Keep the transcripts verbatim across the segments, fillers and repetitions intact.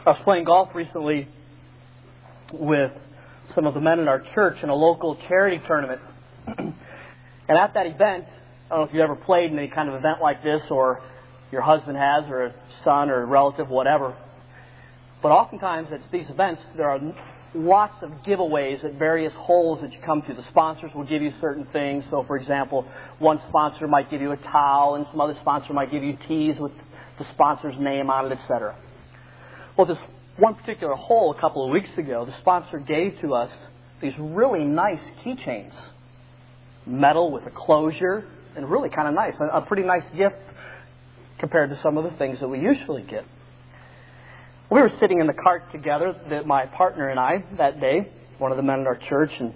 I was playing golf recently with some of the men in our church in a local charity tournament. And at that event, I don't know if you've ever played in any kind of event like this, or your husband has, or a son, or a relative, whatever. But oftentimes at these events, there are lots of giveaways at various holes that you come to. The sponsors will give you certain things. So, for example, one sponsor might give you a towel, and some other sponsor might give you tees with the sponsor's name on it, et cetera. Well, this one particular hole a couple of weeks ago, the sponsor gave to us these really nice keychains. Metal with a closure, and really kind of nice. A pretty nice gift compared to some of the things that we usually get. We were sitting in the cart together, my partner and I, that day, one of the men in our church, and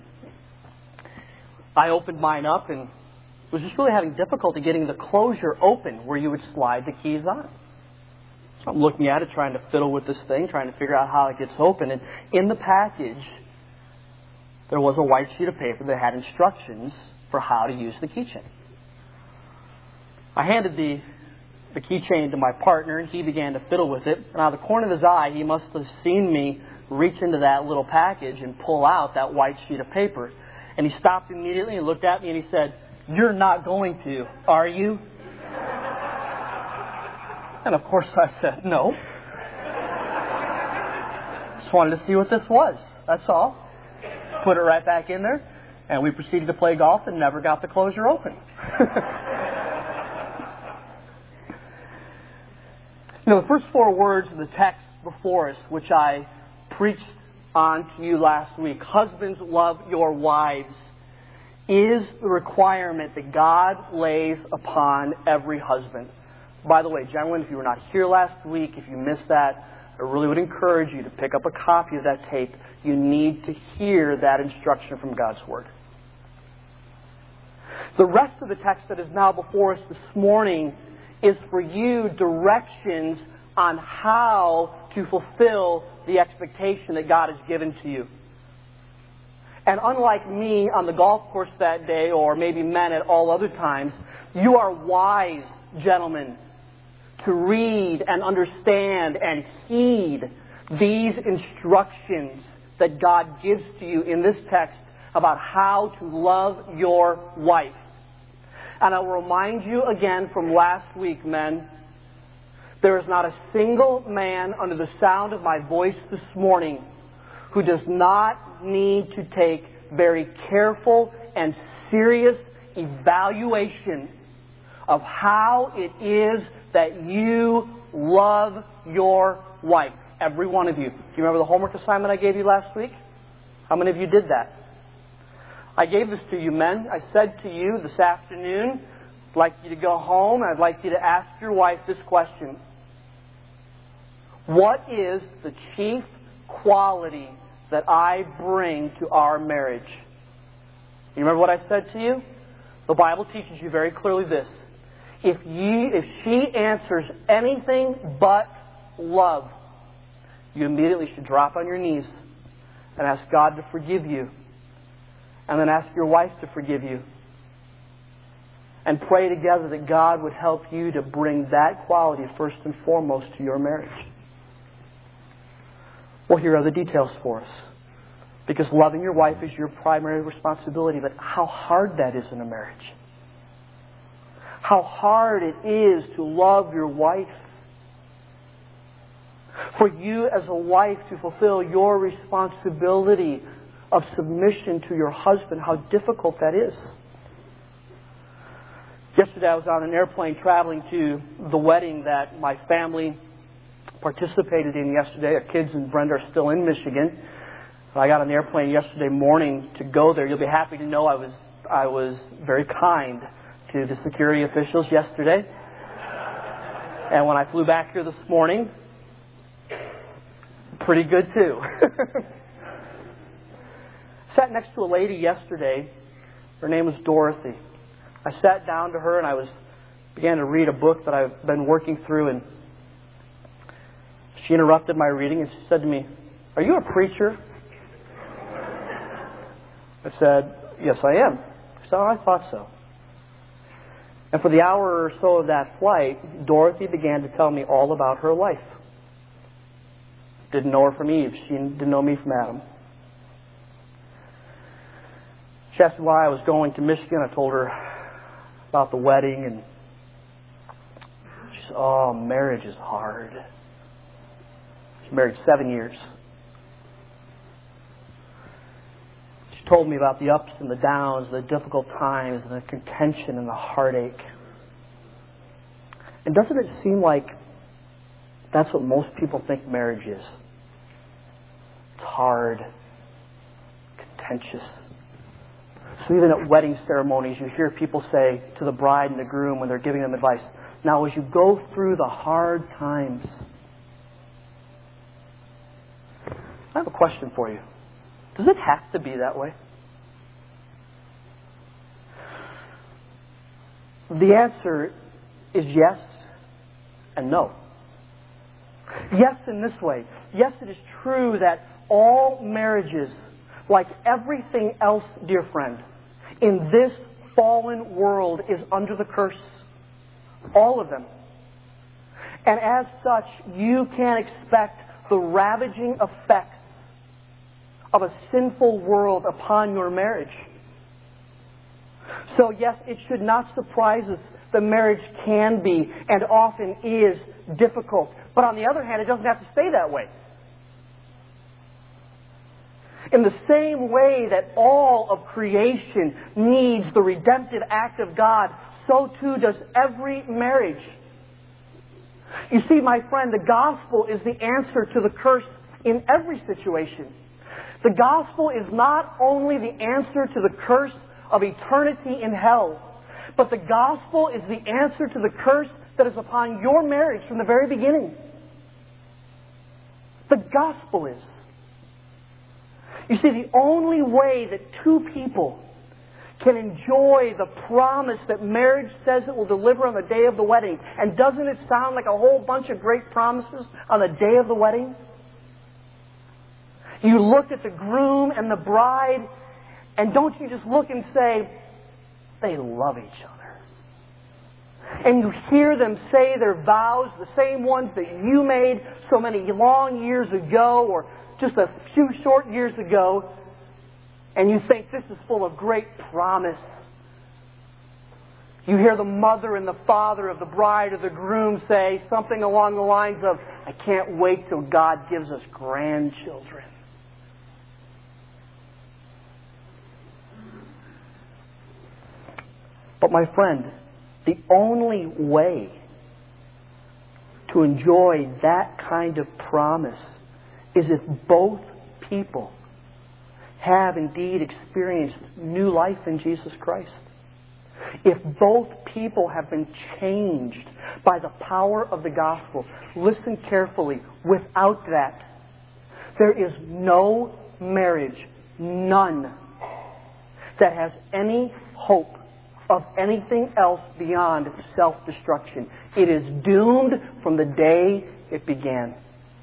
I opened mine up and was just really having difficulty getting the closure open where you would slide the keys on. So I'm looking at it, trying to fiddle with this thing, trying to figure out how it gets open. And in the package, there was a white sheet of paper that had instructions for how to use the keychain. I handed the, the keychain to my partner, and he began to fiddle with it. And out of the corner of his eye, he must have seen me reach into that little package and pull out that white sheet of paper. And he stopped immediately and looked at me and he said, "You're not going to, are you?" And of course I said, "No. Just wanted to see what this was. That's all." Put it right back in there, and we proceeded to play golf and never got the closure open. You know, the first four words of the text before us, which I preached on to you last week, "Husbands, love your wives," is the requirement that God lays upon every husband. By the way, gentlemen, if you were not here last week, if you missed that, I really would encourage you to pick up a copy of that tape. You need to hear that instruction from God's Word. The rest of the text that is now before us this morning is for you directions on how to fulfill the expectation that God has given to you. And unlike me on the golf course that day, or maybe men at all other times, you are wise, gentlemen, to read and understand and heed these instructions that God gives to you in this text about how to love your wife. And I will remind you again from last week, men, there is not a single man under the sound of my voice this morning who does not need to take very careful and serious evaluation of how it is that you love your wife. Every one of you. Do you remember the homework assignment I gave you last week? How many of you did that? I gave this to you, men. I said to you this afternoon, I'd like you to go home and I'd like you to ask your wife this question. What is the chief quality that I bring to our marriage? You remember what I said to you? The Bible teaches you very clearly this. If you, if she answers anything but love, you immediately should drop on your knees and ask God to forgive you. And then ask your wife to forgive you. And pray together that God would help you to bring that quality first and foremost to your marriage. Well, here are the details for us. Because loving your wife is your primary responsibility, but how hard that is in a marriage. How hard it is to love your wife. For you as a wife to fulfill your responsibility of submission to your husband, how difficult that is. Yesterday I was on an airplane traveling to the wedding that my family participated in yesterday. Our kids and Brenda are still in Michigan. I got on an airplane yesterday morning to go there. You'll be happy to know I was I was very kind to the security officials yesterday. And when I flew back here this morning, pretty good too. Sat next to a lady yesterday. Her name was Dorothy. I sat down to her and I was began to read a book that I've been working through, and she interrupted my reading and she said to me, "Are you a preacher?" I said, "Yes, I am." She said, "Oh, I thought so." And for the hour or so of that flight, Dorothy began to tell me all about her life. Didn't know her from Eve. She didn't know me from Adam. She asked me why I was going to Michigan. I told her about the wedding, and she said, "Oh, marriage is hard." She married seven years. She told me about the ups and the downs, the difficult times, and the contention and the heartache. And doesn't it seem like that's what most people think marriage is? It's hard, contentious. So even at wedding ceremonies, you hear people say to the bride and the groom when they're giving them advice, "Now as you go through the hard times," I have a question for you. Does it have to be that way? The answer is yes and no. Yes, in this way. Yes, it is true that all marriages, like everything else, dear friend, in this fallen world is under the curse. All of them. And as such, you can expect the ravaging effects of a sinful world upon your marriage. So yes, it should not surprise us that marriage can be and often is difficult. But on the other hand, it doesn't have to stay that way. In the same way that all of creation needs the redemptive act of God, so too does every marriage. You see, my friend, the gospel is the answer to the curse in every situation. The gospel is not only the answer to the curse of eternity in hell, but the gospel is the answer to the curse that is upon your marriage from the very beginning. The gospel is. You see, the only way that two people can enjoy the promise that marriage says it will deliver on the day of the wedding, and doesn't it sound like a whole bunch of great promises on the day of the wedding? You look at the groom and the bride, and don't you just look and say, they love each other. And you hear them say their vows, the same ones that you made so many long years ago, or just a few short years ago, and you think this is full of great promise. You hear the mother and the father of the bride or the groom say something along the lines of, "I can't wait till God gives us grandchildren." But my friend, the only way to enjoy that kind of promise is if both people have indeed experienced new life in Jesus Christ. If both people have been changed by the power of the gospel. Listen carefully. Without that, there is no marriage, none, that has any hope of anything else beyond self-destruction. It is doomed from the day it began.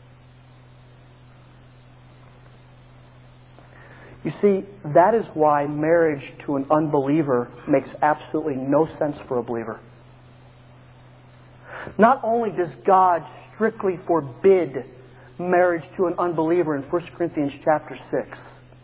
You see, that is why marriage to an unbeliever makes absolutely no sense for a believer. Not only does God strictly forbid marriage to an unbeliever in First Corinthians chapter six,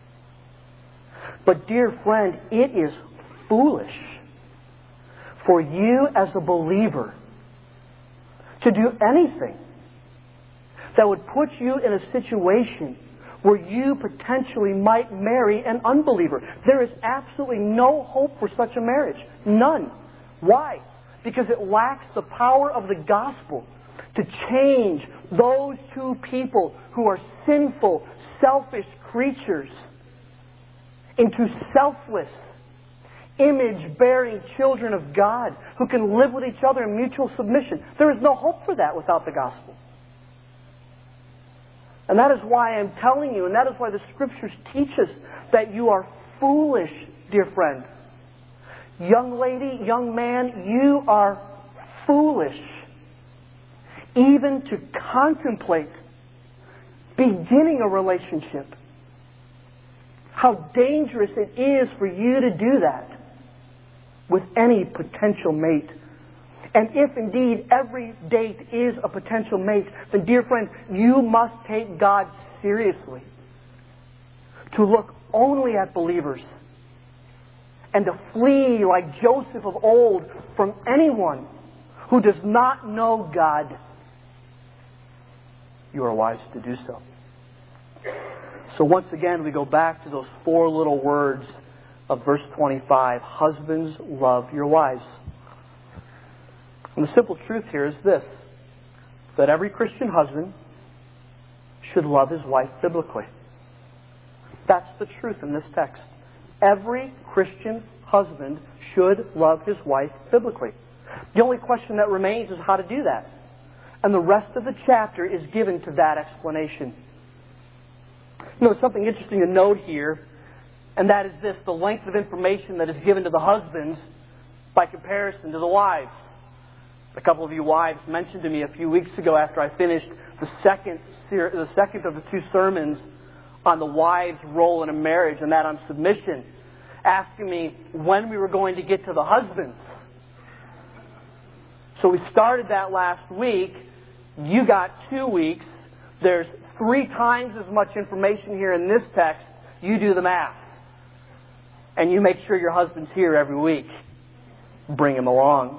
but dear friend, it is foolish for you as a believer to do anything that would put you in a situation where you potentially might marry an unbeliever. There is absolutely no hope for such a marriage. None. Why? Because it lacks the power of the gospel to change those two people who are sinful, selfish creatures into selfless, image-bearing children of God who can live with each other in mutual submission. There is no hope for that without the gospel. And that is why I'm telling you, and that is why the Scriptures teach us that you are foolish, dear friend. Young lady, young man, you are foolish even to contemplate beginning a relationship. How dangerous it is for you to do that with any potential mate. And if indeed every date is a potential mate, then dear friend, you must take God seriously. To look only at believers and to flee like Joseph of old from anyone who does not know God. You are wise to do so. So once again, we go back to those four little words of verse twenty-five. Husbands, love your wives. And the simple truth here is this, that every Christian husband should love his wife biblically. That's the truth in this text. Every Christian husband should love his wife biblically. The only question that remains is how to do that. And the rest of the chapter is given to that explanation. You know, there's something interesting to note here, and that is this, the length of information that is given to the husbands by comparison to the wives. A couple of you wives mentioned to me a few weeks ago after I finished the second the second of the two sermons on the wife's role in a marriage, and that on submission, asking me when we were going to get to the husbands. So we started that last week. You got two weeks. There's three times as much information here in this text. You do the math. And you make sure your husband's here every week. Bring him along.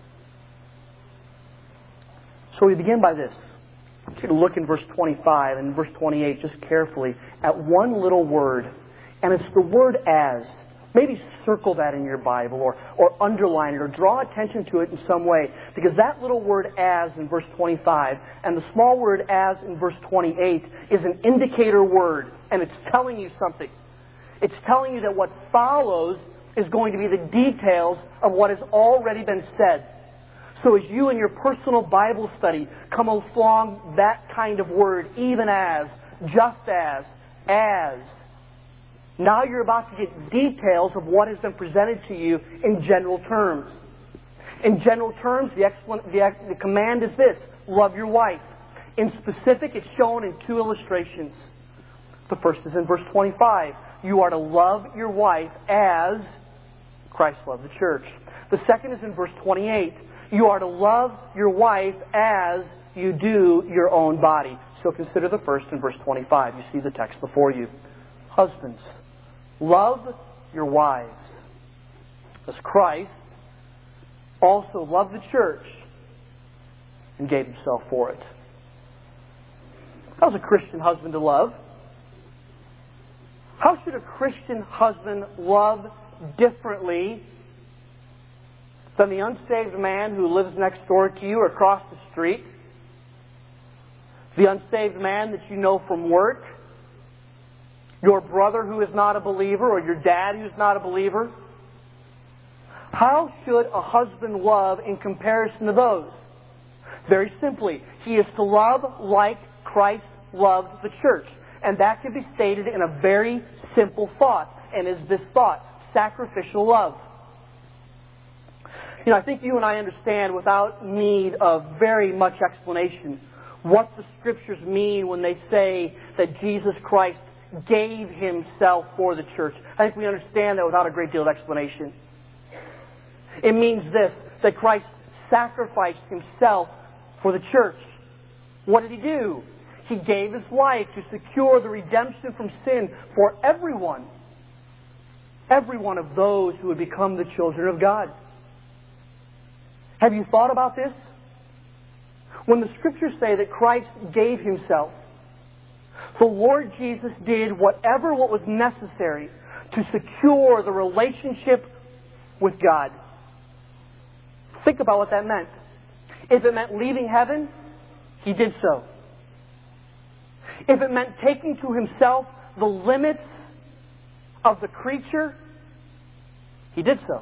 So we begin by this. I want you to look in verse twenty-five and verse twenty-eight just carefully at one little word. And it's the word as. Maybe circle that in your Bible or, or underline it or draw attention to it in some way. Because that little word as in verse twenty-five and the small word as in verse twenty-eight is an indicator word. And it's telling you something. It's telling you that what follows is going to be the details of what has already been said. So as you in your personal Bible study come along that kind of word, even as, just as, as, now you're about to get details of what has been presented to you in general terms. In general terms, the, explan- the, the command is this, love your wife. In specific, it's shown in two illustrations. The first is in verse twenty-five. You are to love your wife as Christ loved the church. The second is in verse twenty-eight. You are to love your wife as you do your own body. So consider the first in verse twenty-five. You see the text before you. Husbands, love your wives as Christ also loved the church and gave himself for it. How's a Christian husband to love? How should a Christian husband love differently than the unsaved man who lives next door to you or across the street? The unsaved man that you know from work? Your brother who is not a believer or your dad who's not a believer? How should a husband love in comparison to those? Very simply, he is to love like Christ loved the church. And that can be stated in a very simple thought. And is this thought, sacrificial love. You know, I think you and I understand without need of very much explanation what the Scriptures mean when they say that Jesus Christ gave himself for the church. I think we understand that without a great deal of explanation. It means this, that Christ sacrificed himself for the church. What did he do? He gave his life to secure the redemption from sin for everyone. Every one of those who would become the children of God. Have you thought about this? When the Scriptures say that Christ gave himself, the Lord Jesus did whatever what was necessary to secure the relationship with God. Think about what that meant. If it meant leaving heaven, he did so. If it meant taking to himself the limits of the creature, he did so.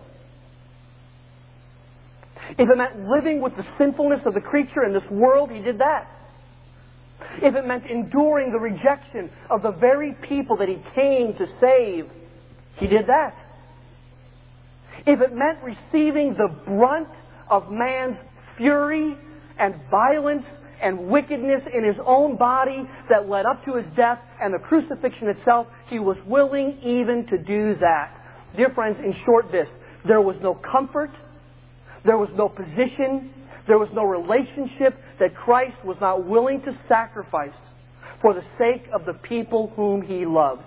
If it meant living with the sinfulness of the creature in this world, he did that. If it meant enduring the rejection of the very people that he came to save, he did that. If it meant receiving the brunt of man's fury and violence and wickedness in his own body that led up to his death and the crucifixion itself, he was willing even to do that. Dear friends, in short this, there was no comfort, There was no position, there was no relationship that Christ was not willing to sacrifice for the sake of the people whom He loved.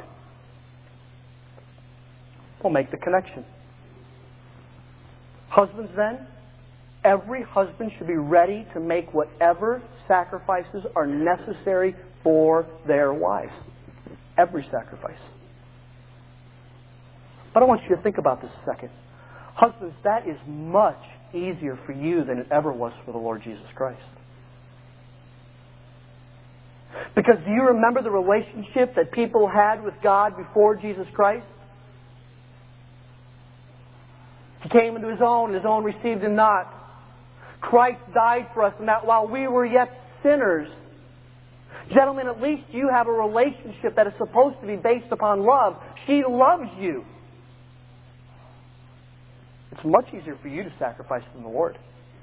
We'll make the connection. Husbands then, every husband should be ready to make whatever sacrifices are necessary for their wives. Every sacrifice. But I want you to think about this a second. Husbands, that is much easier for you than it ever was for the Lord Jesus Christ. Because do you remember the relationship that people had with God before Jesus Christ? He came into His own, and His own received Him not. Christ died for us, and that while we were yet sinners. Gentlemen, at least you have a relationship that is supposed to be based upon love. She loves you. It's much easier for you to sacrifice than the Lord.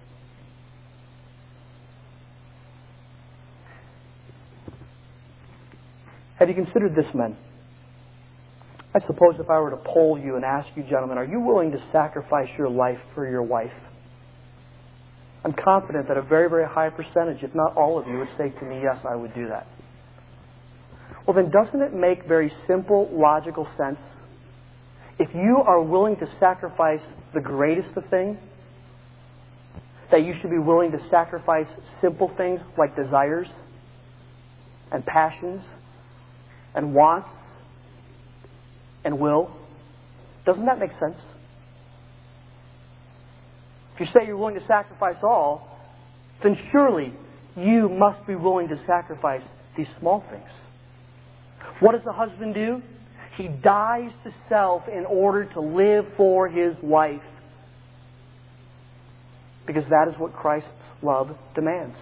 Have you considered this, men? I suppose if I were to poll you and ask you, gentlemen, are you willing to sacrifice your life for your wife? I'm confident that a very, very high percentage, if not all of you, would say to me, yes, I would do that. Well, then doesn't it make very simple, logical sense? If you are willing to sacrifice the greatest of things, that you should be willing to sacrifice simple things like desires and passions and wants and will. Doesn't that make sense? If you say you're willing to sacrifice all, then surely you must be willing to sacrifice these small things. What does the husband do? He dies to self in order to live for his wife. Because that is what Christ's love demands.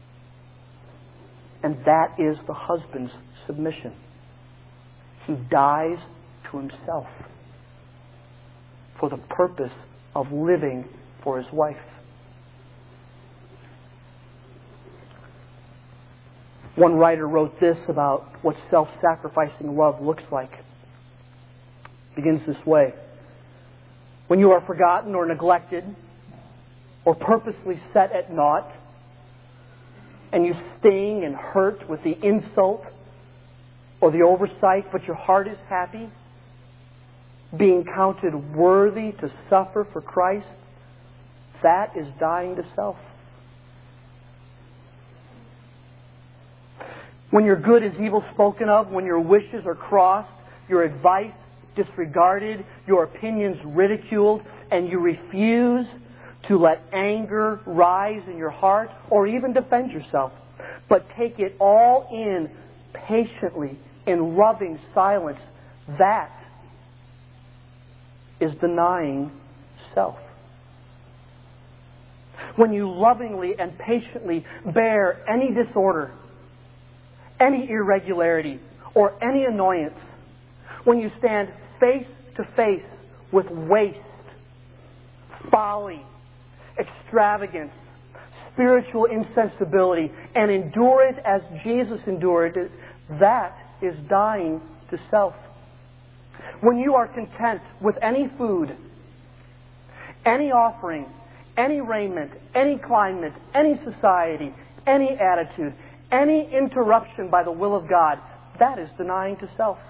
And that is the husband's submission. He dies to himself for the purpose of living for his wife. One writer wrote this about what self-sacrificing love looks like. It begins this way. When you are forgotten or neglected or purposely set at naught, and you sting and hurt with the insult or the oversight, but your heart is happy, being counted worthy to suffer for Christ, that is dying to self. When your good is evil spoken of, when your wishes are crossed, your advice disregarded, your opinions ridiculed, and you refuse to let anger rise in your heart or even defend yourself, but take it all in patiently in loving silence, that is denying self. When you lovingly and patiently bear any disorder, any irregularity, or any annoyance, when you stand face to face with waste, folly, extravagance, spiritual insensibility, and endure it as Jesus endured it, that is dying to self. When you are content with any food, any offering, any raiment, any climate, any society, any attitude, any interruption by the will of God, that is denying to self.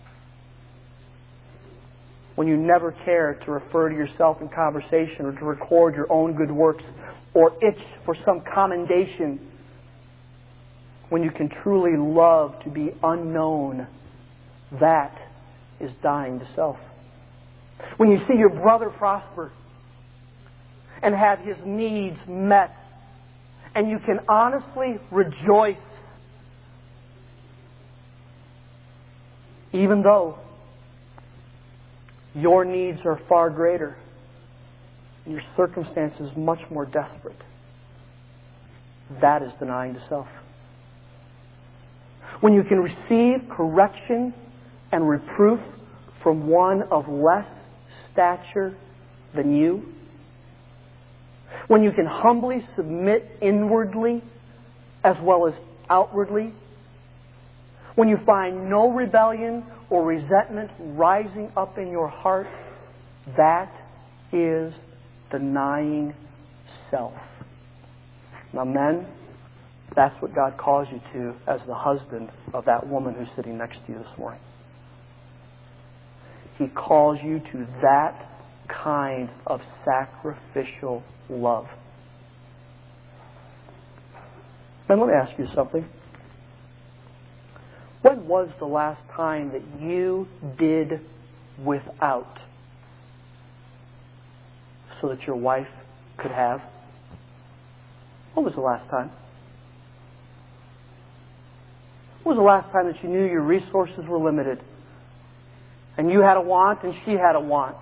When you never care to refer to yourself in conversation or to record your own good works or itch for some commendation, when you can truly love to be unknown, that is dying to self. When you see your brother prosper and have his needs met, and you can honestly rejoice, even though your needs are far greater and your circumstances much more desperate, that is denying to self. When you can receive correction and reproof from one of less stature than you, when you can humbly submit inwardly as well as outwardly, when you find no rebellion or resentment rising up in your heart, that is denying himself. Now, men, that's what God calls you to as the husband of that woman who's sitting next to you this morning. He calls you to that kind of sacrificial love. And let me ask you something. When was the last time that you did without so that your wife could have? When was the last time? When was the last time that you knew your resources were limited and you had a want and she had a want?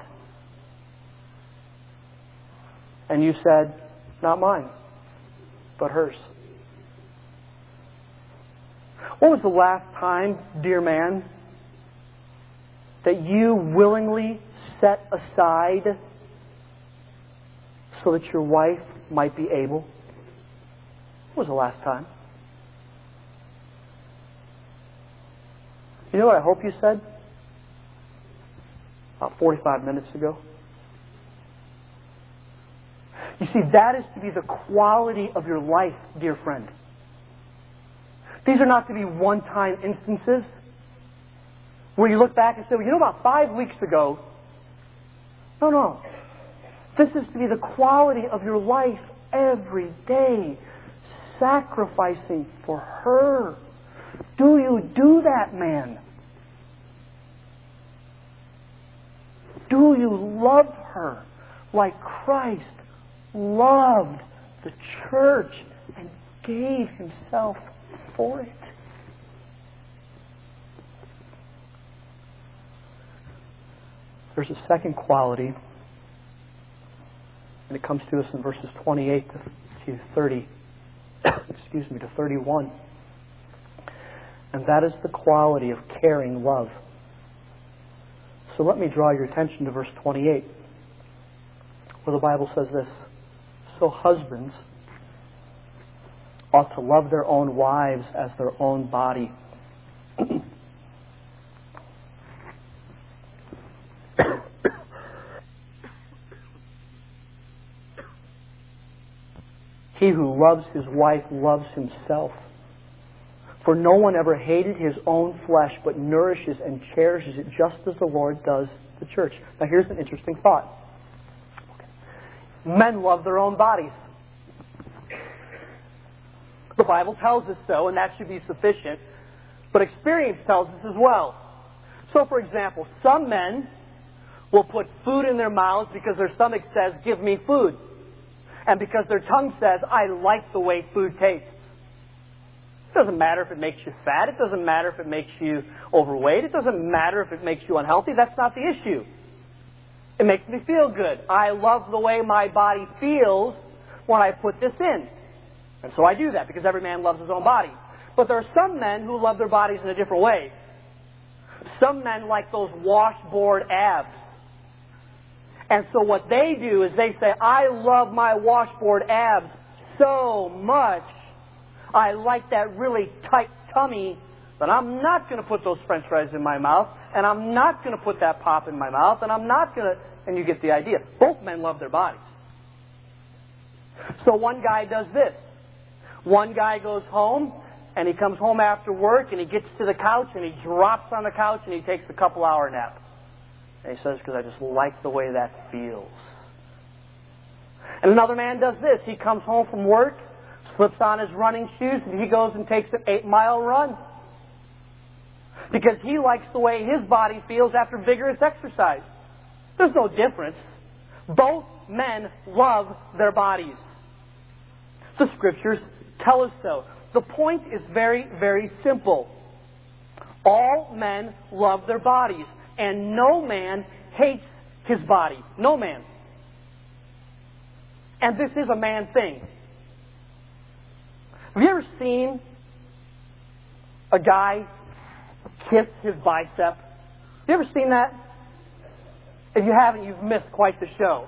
And you said, not mine, but hers. When was the last time, dear man, that you willingly set aside so that your wife might be able? When was the last time? You know what I hope you said? About forty-five minutes ago. You see, that is to be the quality of your life, dear friend. These are not to be one-time instances where you look back and say, well, you know, about five weeks ago. No, no. This is to be the quality of your life every day, sacrificing for her. Do you do that, man? Do you love her like Christ loved the church and gave himself for it? There's a second quality, and it comes to us in verses twenty-eight to thirty. Excuse me, to thirty-one. And that is the quality of caring love. So let me draw your attention to verse twenty-eight, where the Bible says this: so husbands ought to love their own wives as their own body. He who loves his wife loves himself. For no one ever hated his own flesh, but nourishes and cherishes it just as the Lord does the church. Now here's an interesting thought. Men love their own bodies. The Bible tells us so, and that should be sufficient. But experience tells us as well. So, for example, some men will put food in their mouths because their stomach says, give me food. And because their tongue says, I like the way food tastes. It doesn't matter if it makes you fat. It doesn't matter if it makes you overweight. It doesn't matter if it makes you unhealthy. That's not the issue. It makes me feel good. I love the way my body feels when I put this in. And so I do that because every man loves his own body. But there are some men who love their bodies in a different way. Some men like those washboard abs. And so what they do is they say, I love my washboard abs so much. I like that really tight tummy, but I'm not going to put those French fries in my mouth, and I'm not going to put that pop in my mouth, and I'm not going to... And you get the idea. Both men love their bodies. So one guy does this. One guy goes home, and he comes home after work, and he gets to the couch, and he drops on the couch, and he takes a couple-hour nap. And he says, because I just like the way that feels. And another man does this. He comes home from work, slips on his running shoes, and he goes and takes an eight-mile run. Because he likes the way his body feels after vigorous exercise. There's no difference. Both men love their bodies. The Scriptures tell us so. The point is very, very simple. All men love their bodies, and no man hates his body. No man. And this is a man thing. Have you ever seen a guy kiss his bicep? Have you ever seen that? If you haven't, you've missed quite the show.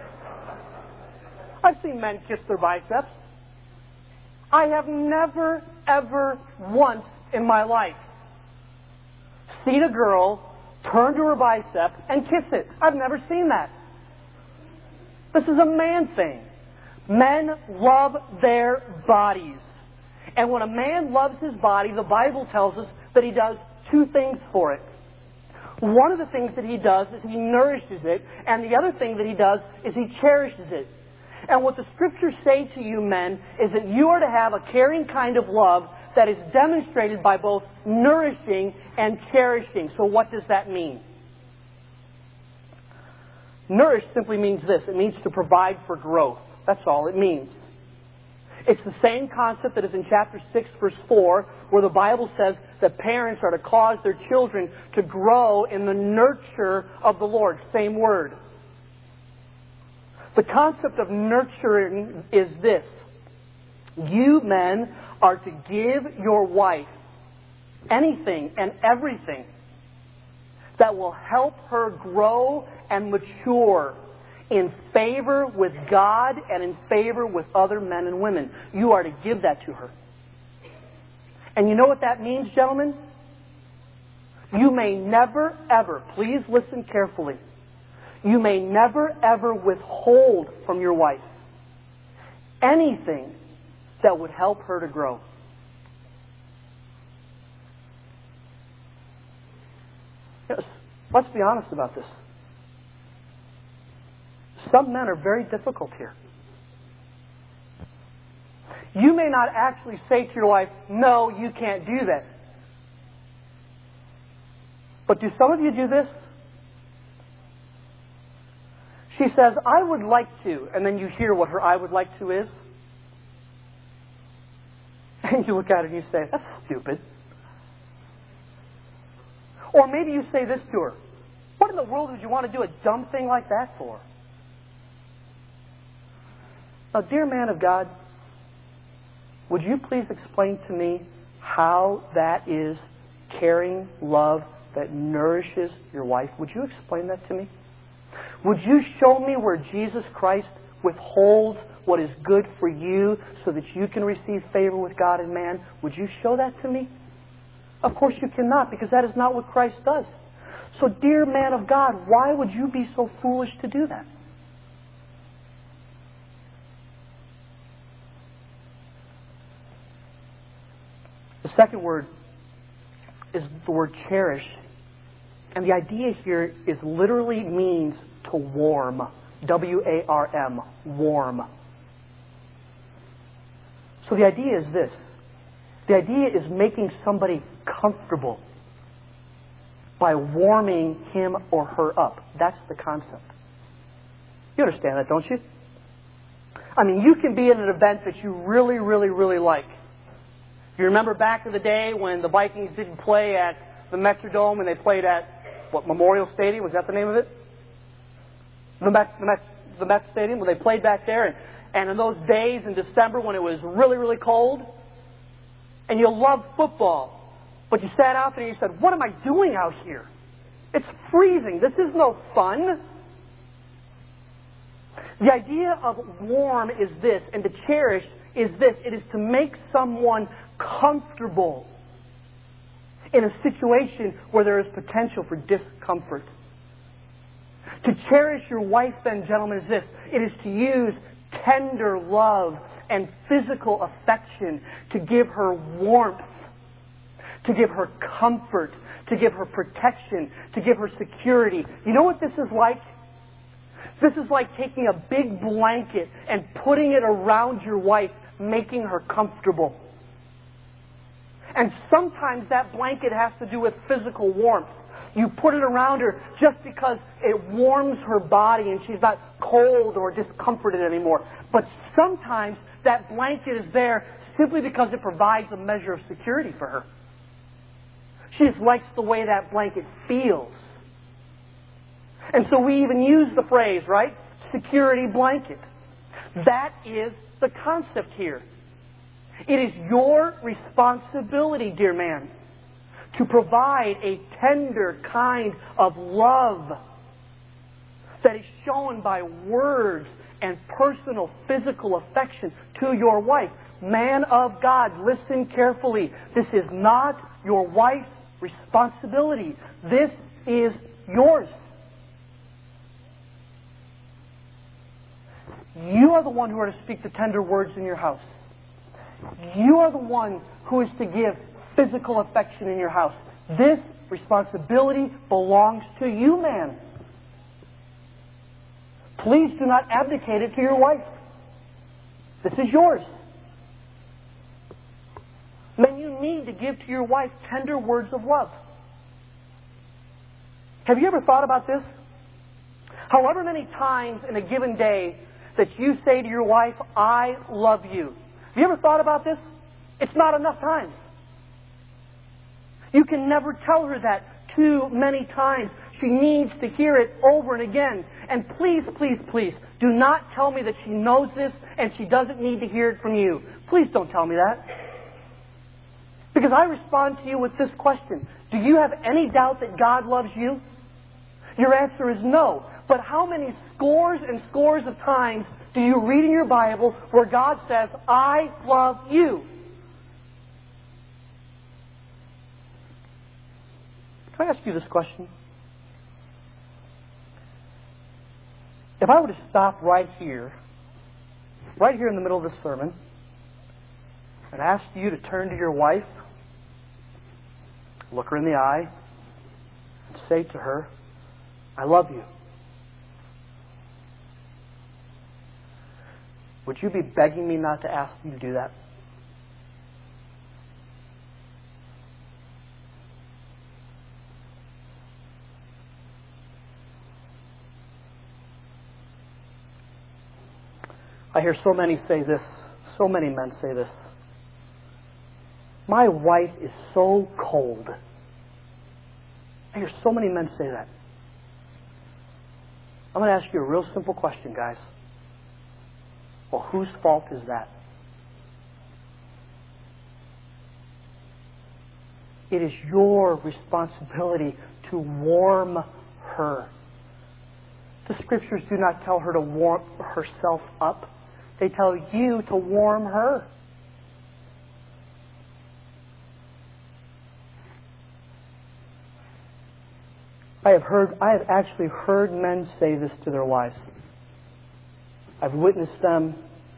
I've seen men kiss their biceps. I have never, ever once in my life seen a girl turn to her bicep and kiss it. I've never seen that. This is a man thing. Men love their bodies. And when a man loves his body, the Bible tells us that he does two things for it. One of the things that he does is he nourishes it, and the other thing that he does is he cherishes it. And what the Scriptures say to you men is that you are to have a caring kind of love that is demonstrated by both nourishing and cherishing. So what does that mean? Nourish simply means this. It means to provide for growth. That's all it means. It's the same concept that is in chapter six, verse four, where the Bible says that parents are to cause their children to grow in the nurture of the Lord. Same word. The concept of nurturing is this. You men are to give your wife anything and everything that will help her grow and mature in favor with God and in favor with other men and women. You are to give that to her. And you know what that means, gentlemen? You may never, ever, please listen carefully, you may never, ever withhold from your wife anything that would help her to grow. Yes, let's be honest about this. Some men are very difficult here. You may not actually say to your wife, no, you can't do that. But do some of you do this? She says, I would like to, and then you hear what her I would like to is. And you look at it and you say, that's stupid. Or maybe you say this to her, what in the world would you want to do a dumb thing like that for? Now, dear man of God, would you please explain to me how that is caring love that nourishes your wife? Would you explain that to me? Would you show me where Jesus Christ withholds what is good for you so that you can receive favor with God and man? Would you show that to me? Of course you cannot, because that is not what Christ does. So, dear man of God, why would you be so foolish to do that? The second word is the word cherish. And the idea here is literally means to warm. W A R M. Warm. So the idea is this. The idea is making somebody comfortable by warming him or her up. That's the concept. You understand that, don't you? I mean, you can be at an event that you really, really, really like. You remember back in the day when the Vikings didn't play at the Metrodome and they played at, what, Memorial Stadium? Was that the name of it? The Met, the Met, the Met Stadium, when they played back there. And, and in those days in December when it was really, really cold, and you loved football, but you sat out there and you said, what am I doing out here? It's freezing. This is no fun. The idea of warm is this, and to cherish is this. It is to make someone comfortable in a situation where there is potential for discomfort. To cherish your wife, then, gentlemen, is this. It is to use tender love and physical affection to give her warmth, to give her comfort, to give her protection, to give her security. You know what this is like? This is like taking a big blanket and putting it around your wife, making her comfortable. And sometimes that blanket has to do with physical warmth. You put it around her just because it warms her body and she's not cold or discomforted anymore. But sometimes that blanket is there simply because it provides a measure of security for her. She just likes the way that blanket feels. And so we even use the phrase, right? Security blanket. That is the concept here. It is your responsibility, dear man, to provide a tender kind of love that is shown by words and personal physical affection to your wife. Man of God, listen carefully. This is not your wife's responsibility. This is yours. You are the one who are to speak the tender words in your house. You are the one who is to give physical affection in your house. This responsibility belongs to you, man. Please do not abdicate it to your wife. This is yours. Men, you need to give to your wife tender words of love. Have you ever thought about this? However many times in a given day that you say to your wife, I love you. Have you ever thought about this? It's not enough times. You can never tell her that too many times. She needs to hear it over and again. And please, please, please, do not tell me that she knows this and she doesn't need to hear it from you. Please don't tell me that. Because I respond to you with this question. Do you have any doubt that God loves you? Your answer is no. But how many scores and scores of times do you read in your Bible where God says, I love you? Can I ask you this question? If I were to stop right here, right here in the middle of this sermon, and ask you to turn to your wife, look her in the eye, and say to her, I love you. Would you be begging me not to ask you to do that? I hear so many say this, so many men say this. My wife is so cold. I hear so many men say that. I'm going to ask you a real simple question, guys. Well, whose fault is that? It is your responsibility to warm her. The Scriptures do not tell her to warm herself up. They tell you to warm her. I have heard, I have actually heard men say this to their wives. I've witnessed them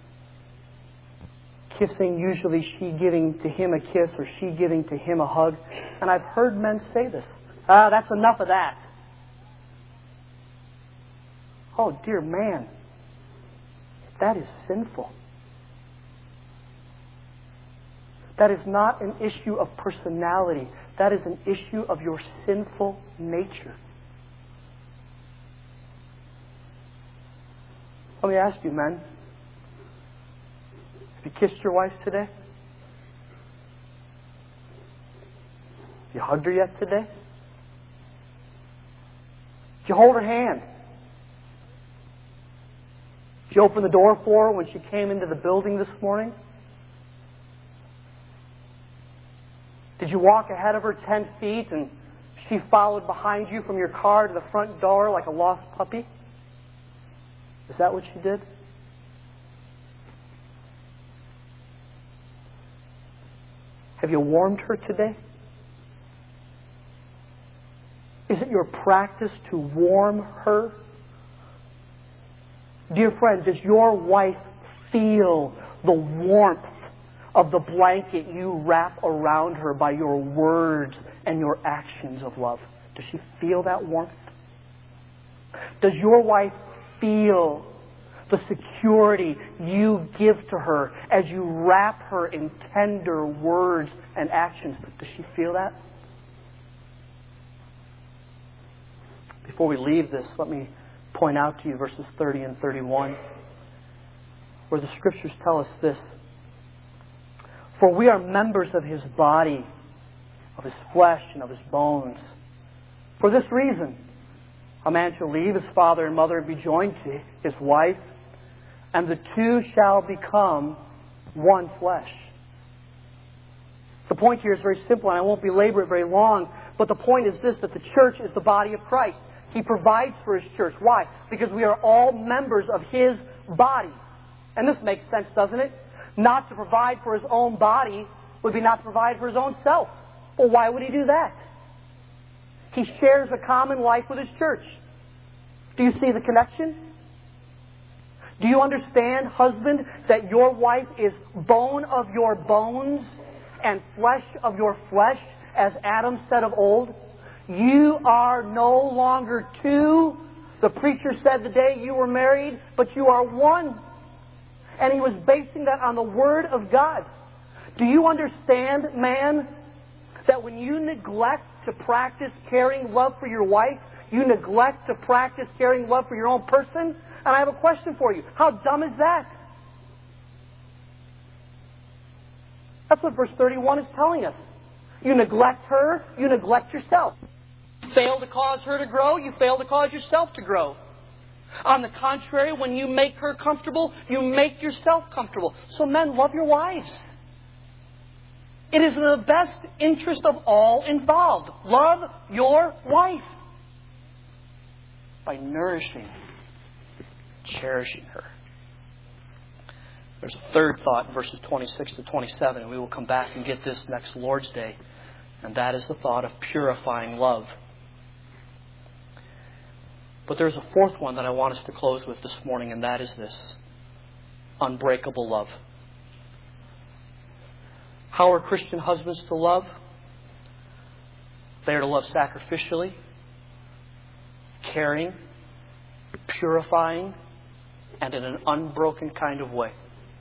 kissing, usually she giving to him a kiss or she giving to him a hug. And I've heard men say this. Ah, that's enough of that. Oh, dear man, that is sinful. That is not an issue of personality. That is an issue of your sinful nature. Let me ask you, men. Have you kissed your wife today? Have you hugged her yet today? Did you hold her hand? Did you open the door for her when she came into the building this morning? Did you walk ahead of her ten feet and she followed behind you from your car to the front door like a lost puppy? Is that what you did? Have you warmed her today? Is it your practice to warm her? Dear friend, does your wife feel the warmth of the blanket you wrap around her by your words and your actions of love? Does she feel that warmth? Does your wife feel the security you give to her as you wrap her in tender words and actions? Does she feel that? Before we leave this, let me point out to you verses thirty and thirty-one, where the Scriptures tell us this. For we are members of His body, of His flesh, and of His bones. For this reason, a man shall leave his father and mother and be joined to his wife, and the two shall become one flesh. The point here is very simple, and I won't belabor it very long, but the point is this, that the church is the body of Christ. He provides for His church. Why? Because we are all members of His body. And this makes sense, doesn't it? Not to provide for His own body would be not to provide for His own self. Well, why would He do that? He shares a common life with His church. Do you see the connection? Do you understand, husband, that your wife is bone of your bones and flesh of your flesh, as Adam said of old? You are no longer two. The preacher said the day you were married, but you are one. And he was basing that on the Word of God. Do you understand, man, that when you neglect to practice caring love for your wife, you neglect to practice caring love for your own person? And I have a question for you. How dumb is that? That's what verse thirty-one is telling us. You neglect her, you neglect yourself. You fail to cause her to grow, you fail to cause yourself to grow. On the contrary, when you make her comfortable, you make yourself comfortable. So men, love your wives. It is in the best interest of all involved. Love your wife by nourishing, cherishing her. There's a third thought in verses twenty-six to twenty-seven, and we will come back and get this next Lord's Day, and that is the thought of purifying love. But there's a fourth one that I want us to close with this morning, and that is this: unbreakable love. How are Christian husbands to love? They are to love sacrificially, caring, purifying, and in an unbroken kind of way.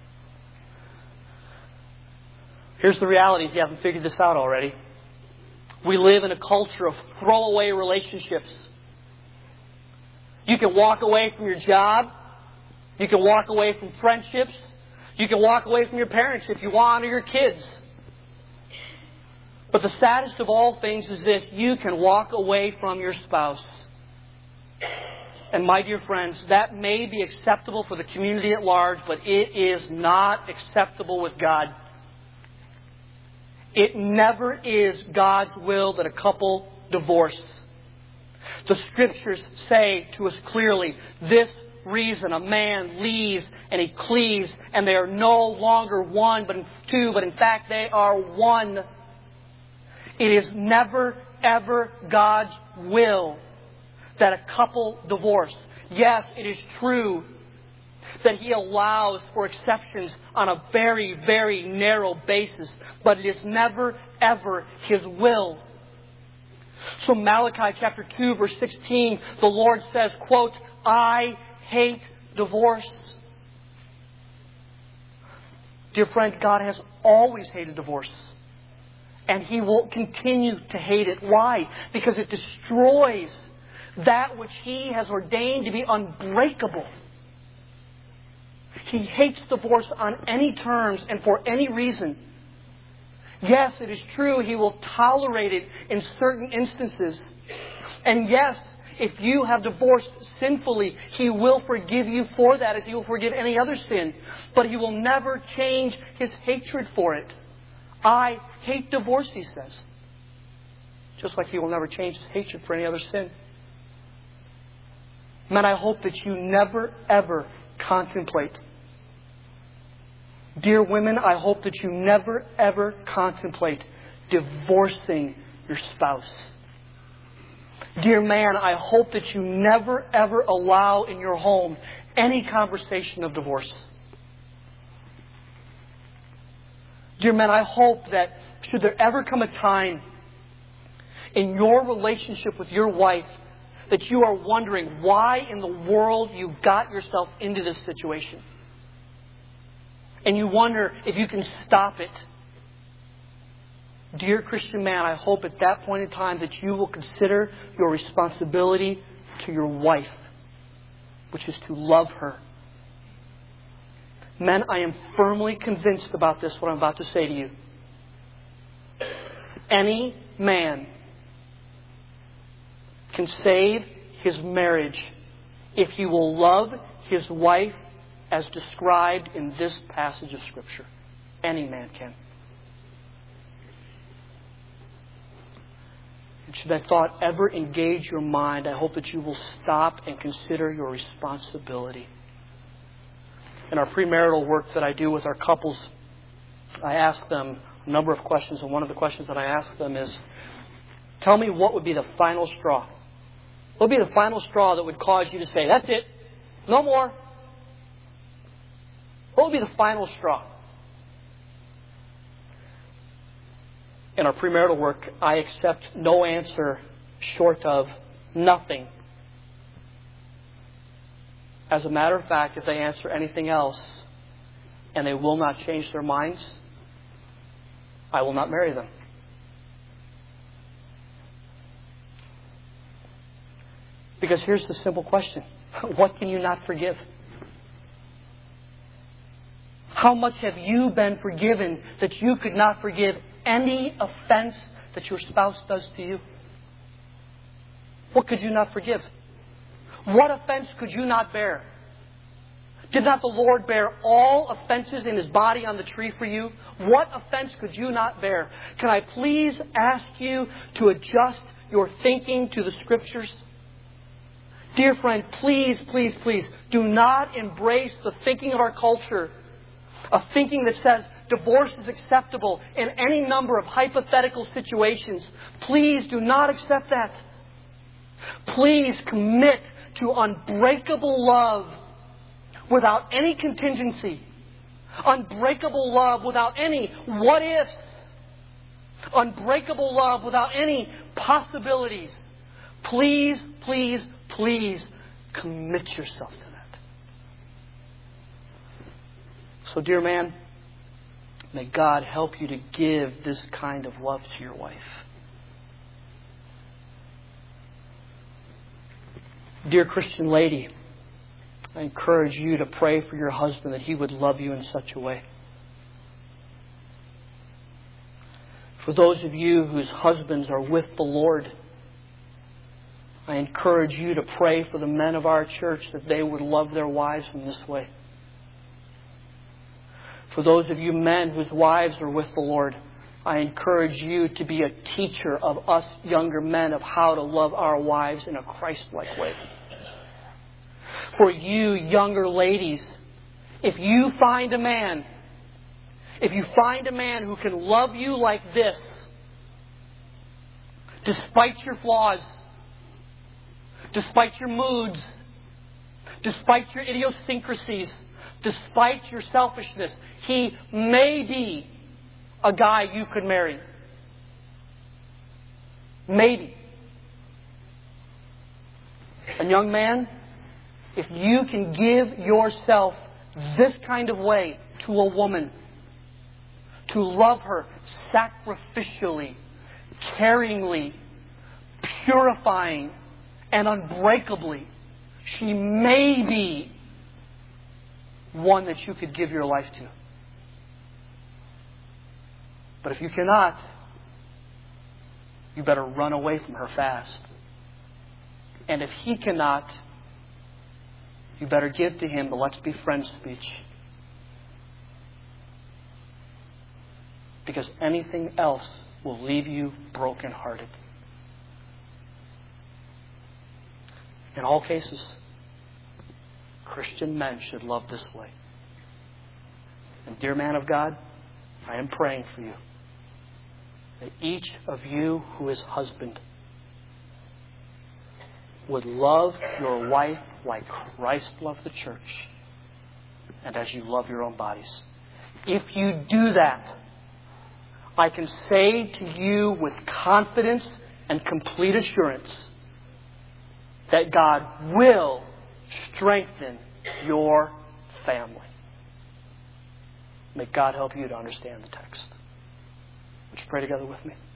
Here's the reality if you haven't figured this out already. We live in a culture of throwaway relationships. You can walk away from your job. You can walk away from friendships. You can walk away from your parents if you want, or your kids. But the saddest of all things is this: you can walk away from your spouse. And my dear friends, that may be acceptable for the community at large, but it is not acceptable with God. It never is God's will that a couple divorce. The Scriptures say to us clearly, this reason a man leaves and he cleaves, and they are no longer one but two, but in fact they are one. It is never, ever God's will that a couple divorce. Yes, it is true that He allows for exceptions on a very, very narrow basis, but it is never, ever His will. So Malachi chapter two, verse sixteen, the Lord says, quote, I hate divorce. Dear friend, God has always hated divorce. And He will continue to hate it. Why? Because it destroys that which He has ordained to be unbreakable. He hates divorce on any terms and for any reason. Yes, it is true, He will tolerate it in certain instances. And yes, if you have divorced sinfully, He will forgive you for that, as He will forgive any other sin. But He will never change His hatred for it. I hate divorce, He says. Just like He will never change His hatred for any other sin. Men, I hope that you never, ever contemplate. Dear women, I hope that you never, ever contemplate divorcing your spouse. Dear man, I hope that you never, ever allow in your home any conversation of divorce. Dear men, I hope that should there ever come a time in your relationship with your wife that you are wondering why in the world you got yourself into this situation. And you wonder if you can stop it. Dear Christian man, I hope at that point in time that you will consider your responsibility to your wife, which is to love her. Men, I am firmly convinced about this, what I'm about to say to you. Any man can save his marriage if he will love his wife as described in this passage of Scripture. Any man can. And should that thought ever engage your mind, I hope that you will stop and consider your responsibility. In our premarital work that I do with our couples, I ask them a number of questions, and one of the questions that I ask them is, tell me what would be the final straw. What would be the final straw that would cause you to say, that's it, no more. What would be the final straw? In our premarital work, I accept no answer short of nothing. As a matter of fact, if they answer anything else and they will not change their minds, I will not marry them. Because here's the simple question. What can you not forgive? How much have you been forgiven that you could not forgive any offense that your spouse does to you? What could you not forgive? What offense could you not bear? Did not the Lord bear all offenses in His body on the tree for you? What offense could you not bear? Can I please ask you to adjust your thinking to the Scriptures? Dear friend, please, please, please, do not embrace the thinking of our culture, a thinking that says divorce is acceptable in any number of hypothetical situations. Please do not accept that. Please commit to unbreakable love without any contingency. Unbreakable love without any what ifs. Unbreakable love without any possibilities. Please, please, please commit yourself to that. So, dear man, may God help you to give this kind of love to your wife. Dear Christian lady, I encourage you to pray for your husband that he would love you in such a way. For those of you whose husbands are with the Lord, I encourage you to pray for the men of our church that they would love their wives in this way. For those of you men whose wives are with the Lord, I encourage you to be a teacher of us younger men of how to love our wives in a Christ-like way. For you younger ladies, if you find a man, if you find a man who can love you like this, despite your flaws, despite your moods, despite your idiosyncrasies, despite your selfishness, he may be a guy you could marry. Maybe. And young man, if you can give yourself this kind of way to a woman, to love her sacrificially, caringly, purifying, and unbreakably, she may be one that you could give your life to. But if you cannot, you better run away from her fast. And if he cannot, you better give to him the let's be friends speech. Because anything else will leave you brokenhearted. In all cases, Christian men should love this way. And dear man of God, I am praying for you that each of you who is husband would love your wife like Christ loved the church and as you love your own bodies. If you do that, I can say to you with confidence and complete assurance that God will strengthen your family. May God help you to understand the text. Would you pray together with me?